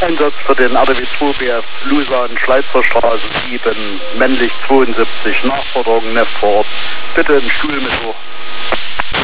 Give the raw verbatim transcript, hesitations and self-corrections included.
Einsatz für den R D W zwei B F Lusan, Schleizer Straße sieben, männlich zweiundsiebzig, Nachforderung, Neft vor Ort. Bitte einen Stuhl mit hoch.